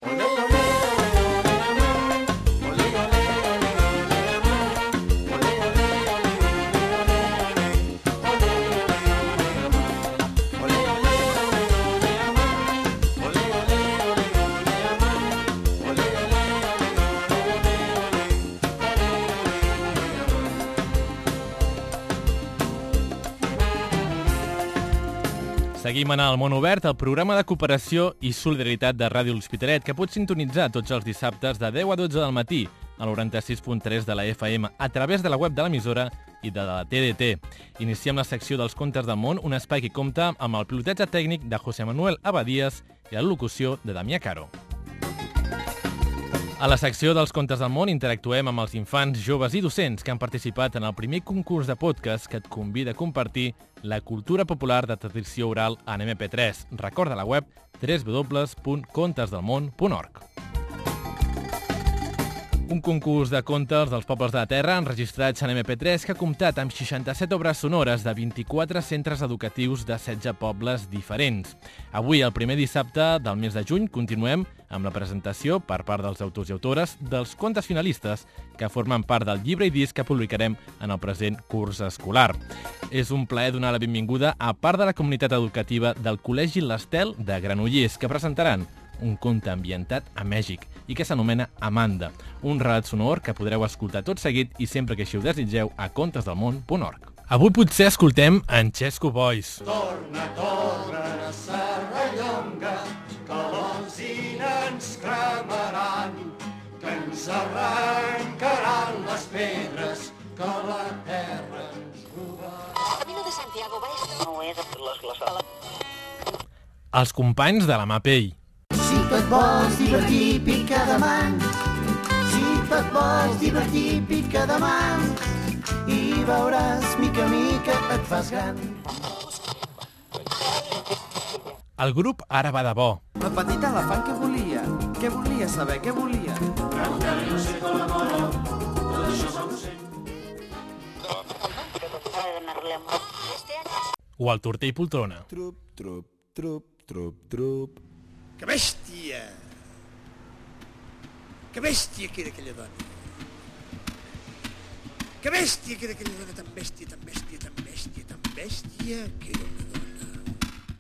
Seguim en el Món Obert, el programa de cooperació i solidaritat de Ràdio L'Hospitalet, que pots sintonitzar tots els dissabtes de 10 a 12 del matí a l'96.3 de la FM, a través de la web de l'emissora i de la TDT. Iniciem la secció dels Contes del Món, un espai que compta amb el pilotatge tècnic de José Manuel Abadías i la locució de Damià Caro. A la secció dels Contes del Món interactuem amb els infants, joves i docents que han participat en el primer concurs de podcast que et convida a compartir la cultura popular de tradició oral en MP3. Recorda la web www.contesdelmon.org. Un concurs de contes dels pobles de la terra enregistrats en MP3 que ha comptat amb 67 obres sonores de 24 centres educatius de 16 pobles diferents. Avui, el primer dissabte del mes de juny, continuem amb la presentació per part dels autors i autores dels contes finalistes que formen part del llibre i disc que publicarem en el present curs escolar. És un plaer donar la benvinguda a part de la comunitat educativa del Col·legi l'Estel de Granollers, que presentaran un conte ambientat a Mèxic i que s'anomena Amanda, un relat sonor que podreu escoltar tot seguit i sempre que així ho desitgeu a contesdelmon.org. Avui potser escoltem en Xesco Boys. Torna, torna, Serrallonga, que l'alzina ens cremaran, que ens arrencaran les pedres, que la terra ens robarà. Camino de Santiago va esto. No és les Els companys de la Mapei. Si et vols divertir, pica de mans. Si et vols divertir, pica de mans. I veuràs, mica a mica, et fas gran. El grup Ara va de bo. La petita elefant què volia? Què volia saber? Què volia? Preguntar-li no sé com la mola, tot això és un ocell. O el Torter i Poltrona. Trup, trup, trup, trup, trup. Que bèstia! Que bèstia que era aquella dona! Que bèstia que era aquella dona, tan bèstia, tan bèstia, tan bèstia, tan bèstia que era una dona.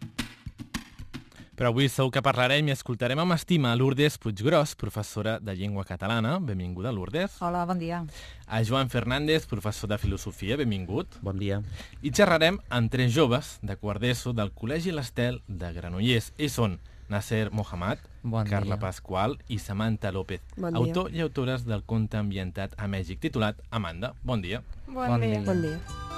Però avui segur que parlarem i escoltarem amb estima a Lourdes Puiggròs, professora de llengua catalana. Benvinguda, Lourdes. Hola, bon dia. A Joan Fernández, professor de filosofia. Benvingut. Bon dia. I xerrarem amb tres joves de quart d'ESO del Col·legi l'Estel de Granollers. Ells són Nasser Mohamed, bon Carla dia. Pascual i Samantha López, Bon dia. autor i autores del conte ambientat a Mèxic titulat Amanda. Bon dia. Bon dia. Bon dia.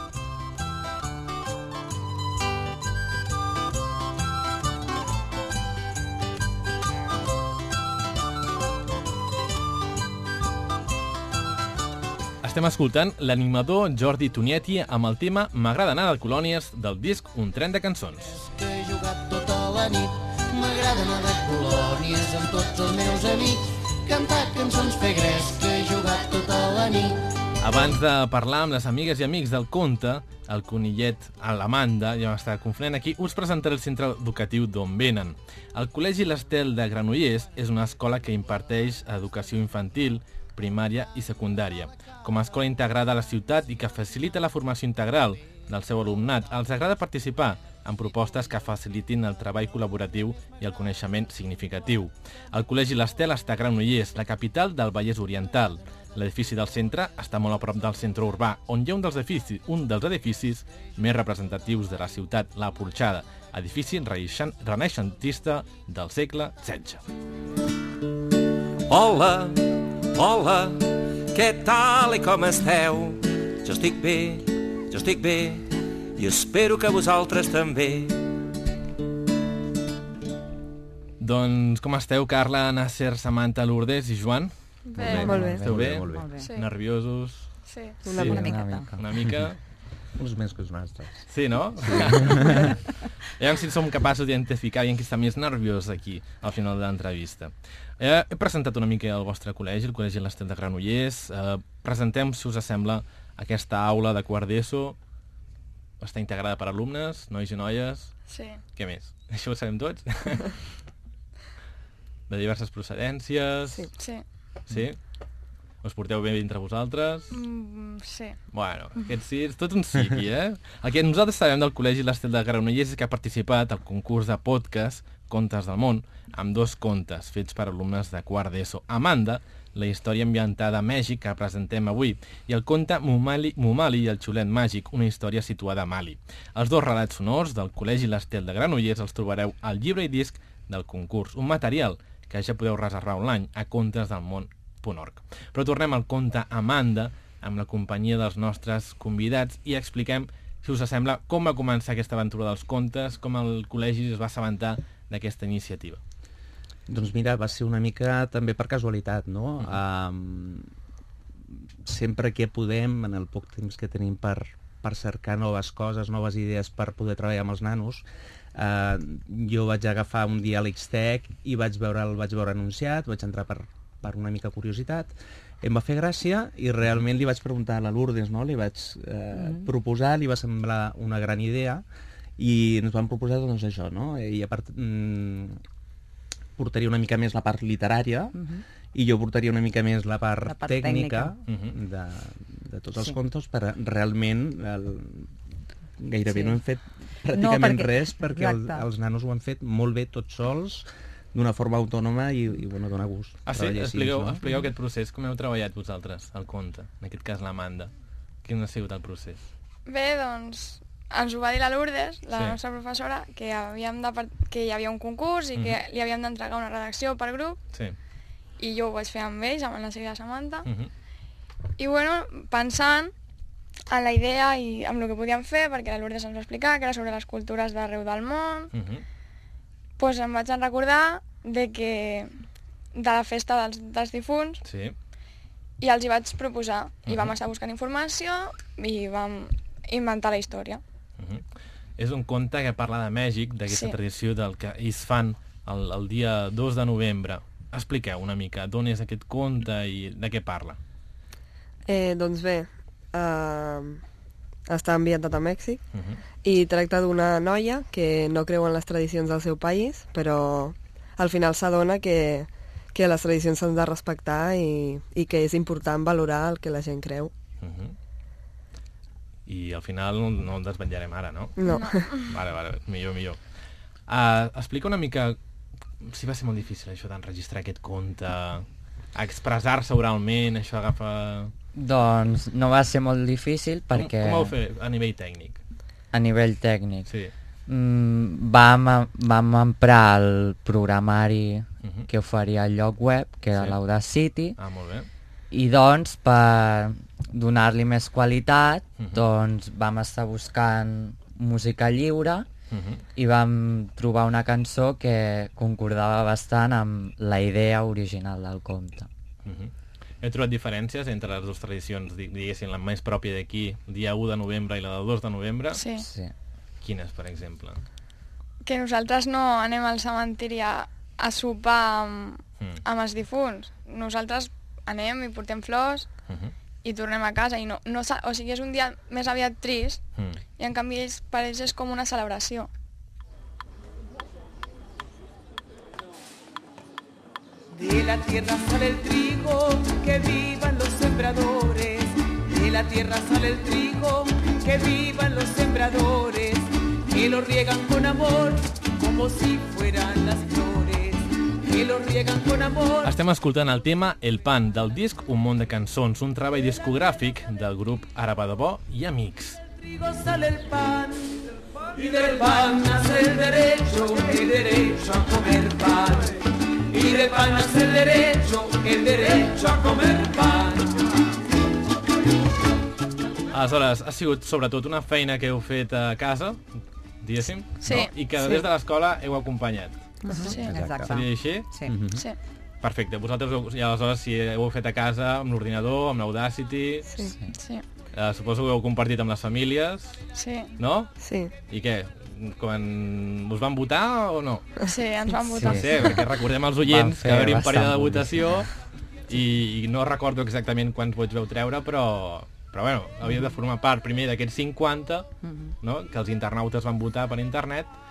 Estem escoltant l'animador Jordi Tunietti amb el tema M'agrada anar de colònies del disc Un tren de cançons. Que he jugat tota la nit. M'agrada anar de colònies amb tots els meus amics. Cantar cançons, fer gres, que he jugat tota la nit. Abans de parlar amb les amigues i amics del conte, el conillet a l'Amanda, ja m'està confonent aquí, us presentaré el centre educatiu d'on venen. El Col·legi l'Estel de Granollers és una escola que imparteix educació infantil, primària i secundària. Com a escola integrada a la ciutat i que facilita la formació integral del seu alumnat, els agrada participar en propostes que facilitin el treball col·laboratiu i el coneixement significatiu. El Col·legi l'Estel està a Granollers, la capital del Vallès Oriental. L'edifici del centre està molt a prop del centre urbà, on hi ha un dels edificis més representatius de la ciutat, la Porxada, edifici renaixentista del segle XVI. Hola, hola, què tal i com esteu? Jo estic bé, i espero que vosaltres també. Doncs com esteu, Carla, Nasser, Samantha, Lourdes i Joan? Bé, molt bé. Esteu bé? Molt bé. Sí. Nerviosos? Sí. Sí. Una miqueta. Una mica? Uns més que els nostres. Sí, no? Aviam si som capaços d'identificar qui està més nerviós aquí, al final de l'entrevista. He presentat una mica el vostre col·legi, el Col·legi l'Estel de Granollers. Presentem, si us sembla, aquesta aula de quart d'ESO. Està integrada per alumnes, nois i noies. Sí. Què més? Això ho sabem tots? de diverses procedències. Sí. Sí. Sí? Us porteu bé entre vosaltres? Sí. Bueno, aquest sí, és tot un psiqui, eh? El que nosaltres sabem del Col·legi l'Estel de Granollers és que ha participat al concurs de podcast Contes del món, amb 2 contes fets per alumnes de quart d'ESO. Amanda, la història ambientada a Mèxic que presentem avui, i el conte Mumali i el xulet màgic, una història situada a Mali. Els 2 relats sonors del Col·legi l'Estel de Granollers els trobareu al llibre i disc del concurs, un material que ja podeu reservar online a contesdelmón.org. Però tornem al conte Amanda, amb la companyia dels nostres convidats, i expliquem, si us sembla, com va començar aquesta aventura dels contes, com el col·legi es va assabentar d'aquesta iniciativa. Doncs mira, va ser una mica també per casualitat, no? Sempre que podem, en el poc temps que tenim per cercar noves coses, noves idees per poder treballar amb els nanos, jo vaig agafar un dia l'Xtec i el vaig veure anunciat, vaig entrar per una mica curiositat, em va fer gràcia i realment li vaig preguntar a la Lourdes, no? Li vaig proposar, li va semblar una gran idea i ens van proposar doncs això, no? I a part portaria una mica més la part literària i jo portaria una mica més la part tècnica de tots els contes, per realment gairebé no hem fet pràcticament res perquè els nanos ho han fet molt bé tots sols, d'una forma autònoma i bueno, dona gust. Expliqueu aquest procés, com heu treballat vosaltres el conte, en aquest cas l'Amanda. Quin ha sigut el procés? Bé, doncs, ens ho va dir la Lourdes, la nostra professora, que hi havia un concurs i que li havíem d'entregar una redacció per grup, i jo ho vaig fer amb ells, amb la Sílvia Samantha, i bueno, pensant en la idea i amb el que podíem fer, perquè la Lourdes ens va explicar que era sobre les cultures d'arreu del món, doncs em vaig recordar de la festa dels difunts, i els hi vaig proposar, i vam estar buscant informació i vam inventar la història. És un conte que parla de Mèxic, d'aquesta tradició del que ells fan el dia 2 de novembre. Expliqueu una mica d'on és aquest conte i de què parla. Doncs bé, està ambientat a Mèxic i tracta d'una noia que no creu en les tradicions del seu país, però al final s'adona que les tradicions s'han de respectar i que és important valorar el que la gent creu. I al final no el desvetllarem ara, no? No. Vale, millor. Explica una mica si va ser molt difícil això d'enregistrar aquest conte, expressar-se oralment, això agafa... Doncs no va ser molt difícil perquè... Com ho vau fer a nivell tècnic? A nivell tècnic? Sí. Vam emprar el programari que oferia el lloc web, que era l'Audacity. Molt bé. I doncs, per donar-li més qualitat, doncs vam estar buscant música lliure i vam trobar una cançó que concordava bastant amb la idea original del conte. Heu trobat diferències entre les dues tradicions, diguéssim, la més pròpia d'aquí, el dia 1 de novembre i la del 2 de novembre? Sí. Quines, per exemple? Que nosaltres no anem al cementiri a sopar amb els difunts. Nosaltres anem i portem flors i tornem a casa. O sigui, és un dia més aviat trist i en canvi per ells és com una celebració. De la tierra sale el trigo, que vivan los sembradores. De la tierra sale el trigo, que vivan los sembradores. Que lo riegan con amor, como si fueran las flores. Que lo riegan con amor. Estem escoltant el tema El Pan, del disc Un món de cançons, un treball discogràfic del grup Araba de Bo i Amics. Del trigo sale el pan, y del pan nace el derecho a comer pan. Y del pan nace el derecho a comer pan. Aleshores, ha sigut sobretot una feina que heu fet a casa, diguéssim, sí, no? I que des de l'escola heu acompanyat. Sí, exacte. Seria així? Sí. Sí. Perfecte, vosaltres, i aleshores, si ho heu fet a casa, amb l'ordinador, amb l'Audacity... Sí. Suposo que ho heu compartit amb les famílies, no? Sí. I què? Quan us van votar o no? Sí, ens van votar. Sí, perquè recordem als oients que va haver un període de votació i no recordo exactament quants vots vau treure, però bueno, havia de formar part primer d'aquests 50, no? Que els internautes van votar per internet,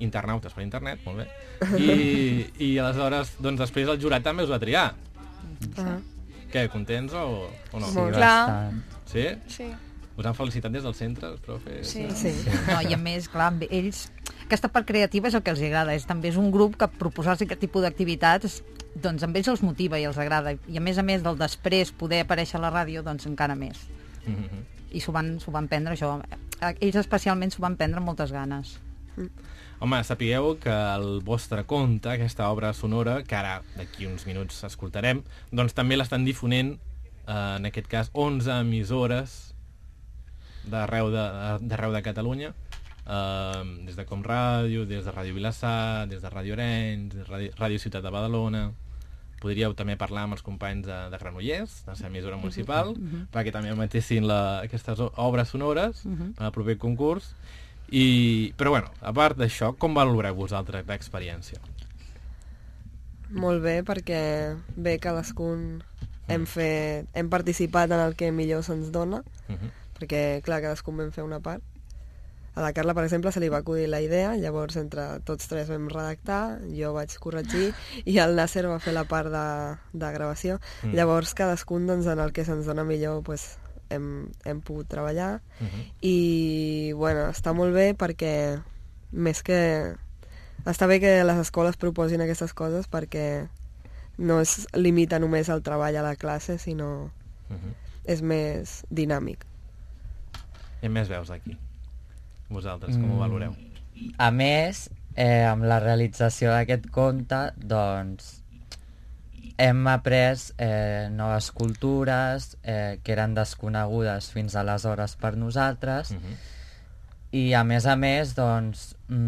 internautes per internet, molt bé, i aleshores, doncs després el jurat també us va triar. Què, contents o no? Sí, clar. Sí? Sí. Us han felicitat des del centre, els profes? Sí. No, i a més, clar, ells... Aquesta part creativa és el que els agrada. També és un grup que proposar-se aquest tipus d'activitats, doncs amb ells els motiva i els agrada. I a més del després poder aparèixer a la ràdio, doncs encara més. I s'ho van prendre, això. Ells especialment s'ho van prendre amb moltes ganes. Home, sapigueu que el vostre conte, aquesta obra sonora, que ara d'aquí uns minuts escoltarem, doncs també l'estan difonent, en aquest cas, 11 emissores d'arreu de Catalunya, des de Com Ràdio, des de Ràdio Vilassar, des de Ràdio Arenys, des de Ràdio Ciutat de Badalona. Podríeu també parlar amb els companys de Granollers, de la emissora municipal, perquè també emetessin aquestes obres sonores per al proper concurs. Però bueno, a part d'això, com valoreu vosaltres l'experiència? Molt bé, perquè bé, cadascun hem participat en el que millor se'ns dona, perquè clar, cadascun vam fer una part. A la Carla, per exemple, se li va acudir la idea, llavors entre tots tres vam redactar, jo vaig corregir i el Nasser va fer la part de gravació. Llavors cadascun, doncs, en el que se'ns dona millor, pues, hem pogut treballar i bueno, està molt bé perquè més que... Està bé que les escoles proposin aquestes coses perquè no es limita només el treball a la classe, sinó és més dinàmic. Hi ha més veus aquí. Vosaltres, com ho valoreu? A més, amb la realització d'aquest conte, doncs, hem après noves cultures que eren desconegudes fins aleshores per nosaltres i, a més, doncs,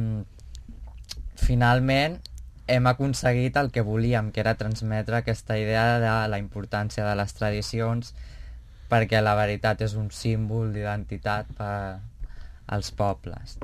finalment hem aconseguit el que volíem, que era transmetre aquesta idea de la importància de les tradicions, perquè la veritat és un símbol d'identitat per als pobles.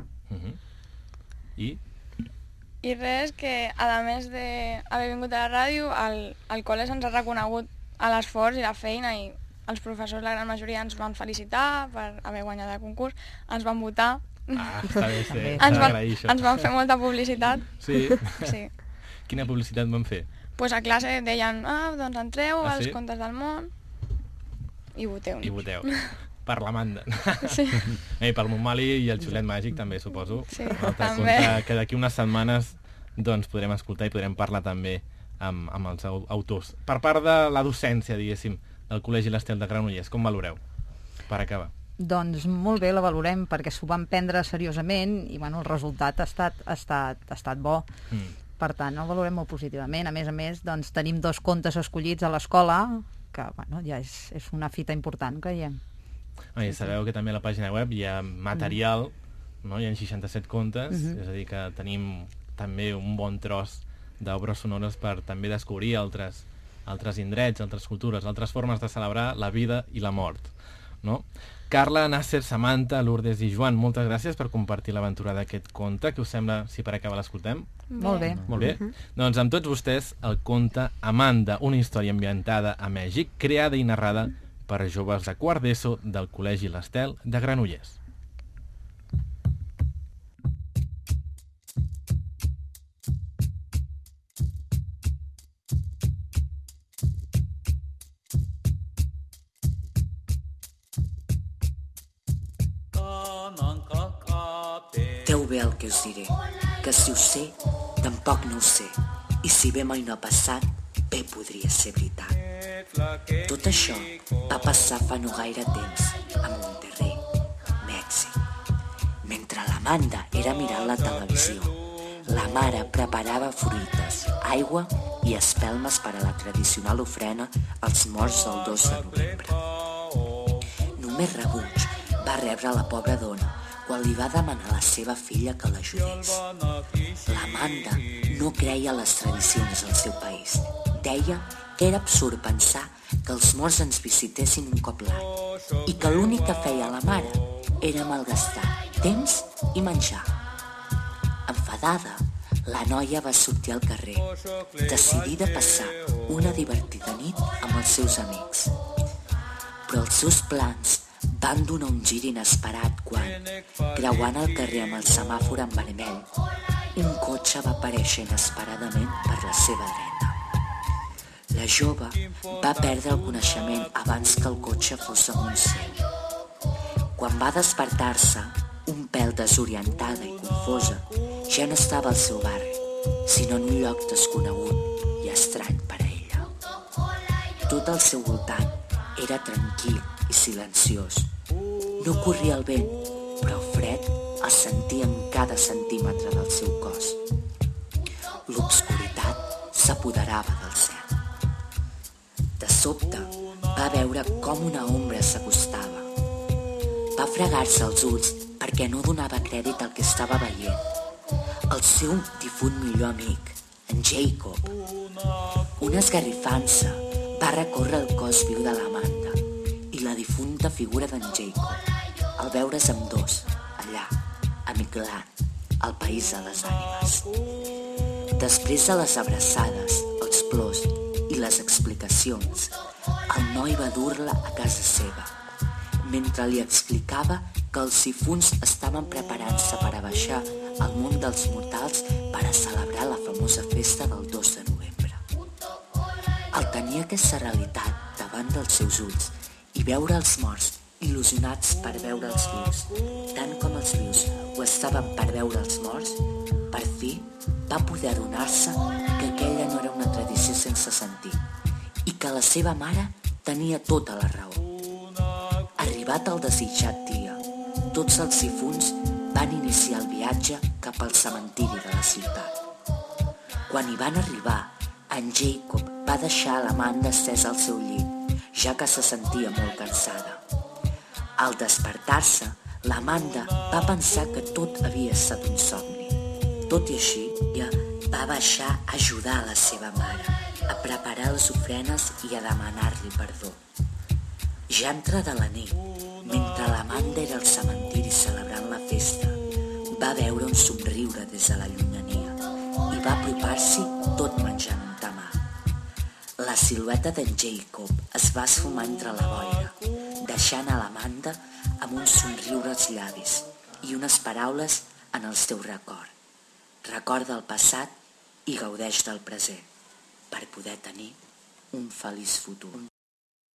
I res, que a més d'haver vingut a la ràdio, el col·le se'ns ha reconegut a l'esforç i la feina, i els professors, la gran majoria, ens van felicitar per haver guanyat el concurs, ens van votar, està bé, sí, ens van fer molta publicitat. Sí? Sí. Quina publicitat van fer? Pues a classe deien, doncs entreu als contes del món i voteu. I voteu. Per l'Amanda. Sí. I pel Montmali i el Xulet Màgic també, suposo. Sí, un altre també. Conte que d'aquí unes setmanes doncs, podrem escoltar i podrem parlar també amb els autors. Per part de la docència, diguéssim, del Col·legi l'Estel de Granollers, com valoreu? Per acabar. Doncs molt bé, la valorem, perquè s'ho van prendre seriosament i bueno, el resultat ha estat bo. Per tant, el valorem molt positivament. A més, doncs, tenim 2 contes escollits a l'escola, que bueno, ja és una fita important, creiem. I sabeu que també a la pàgina web hi ha material, no? Hi ha 67 contes, és a dir, que tenim també un bon tros d'obres sonores per també descobrir altres indrets, altres cultures, altres formes de celebrar la vida i la mort, no? Carla, Nasser, Samantha, Lourdes i Joan, moltes gràcies per compartir l'aventura d'aquest conte. Què us sembla si per acabar l'escoltem? Molt bé. Molt bé. Doncs amb tots vostès el conte Amanda, una història ambientada a Mèxic, creada i narrada per joves de quart d'ESO del Col·legi l'Estel de Granollers. Teu bé el que us diré, que si ho sé, tampoc no ho sé, i si bé mai no ha passat, bé podria ser veritat. Tot això va passar fa no gaire temps a Monterrey, Mèxic. Mentre l'Amanda era mirant la televisió, la mare preparava fruites, aigua i espelmes per a la tradicional ofrena als morts del 2 de novembre. Només rebuig va rebre la pobra dona quan li va demanar a la seva filla que l'ajudés. L'Amanda no creia les tradicions del seu país. Deia que era absurd pensar que els morts ens visitessin un cop l'any i que l'únic que feia la mare era malgastar temps i menjar. Enfadada, la noia va sortir al carrer, decidida a passar una divertida nit amb els seus amics. Però els seus plans van donar un gir inesperat quan, creuant el carrer amb el semàfor en vermell, un cotxe va aparèixer inesperadament per la seva dreta. La jove va perdre el coneixement abans que el cotxe fos amunt seu. Quan va despertar-se, un pèl desorientada i confosa, ja no estava al seu barri, sinó en un lloc desconegut i estrany per a ella. Tot al seu voltant era tranquil i silenciós. No corria el vent, però el fred el sentia en cada centímetre del seu cos. L'obscuritat s'apoderava del cel. De sobte, va veure com una ombra s'acostava. Va fregar-se els ulls perquè no donava crèdit al que estava veient. El seu difunt millor amic, en Jacob. Una esgarrifança va recórrer el cos viu de l'Amanda i la difunta figura d'en Jacob, al veure's amb dos, allà, a Miglant, al país de les ànimes. Després de les abraçades, els plors i les explicacions, el noi va dur-la a casa seva, mentre li explicava que els difunts estaven preparant-se per a baixar al món dels mortals per a celebrar la famosa festa del 2 de novembre. Al tenir aquesta realitat davant dels seus ulls i veure els morts il·lusionats per veure els vius, tant com els vius ho estaven per veure els morts, per fi va poder adonar-se que aquella no era una tradició sense sentit i que la seva mare tenia tota la raó. Arribat el desitjat dia, tots els difunts van iniciar el viatge cap al cementiri de la ciutat. Quan hi van arribar, en Jacob va deixar l'Amanda estesa al seu llit, ja que se sentia molt cansada. Al despertar-se, l'Amanda va pensar que tot havia estat un somni. Tot i així, ella va baixar a ajudar a la seva mare, a preparar les ofrenes i a demanar-li perdó. Ja entrada la nit, mentre l'Amanda era al cementiri celebrant la festa, va veure un somriure des de la llunyania i va apropar-s'hi tot menjant un tamà. La silueta d'en Jacob es va esfumar entre la boira, deixant a l'Amanda amb un somriure als llavis i unes paraules en el teu record. Recorda el passat i gaudeix del present per poder tenir un feliç futur.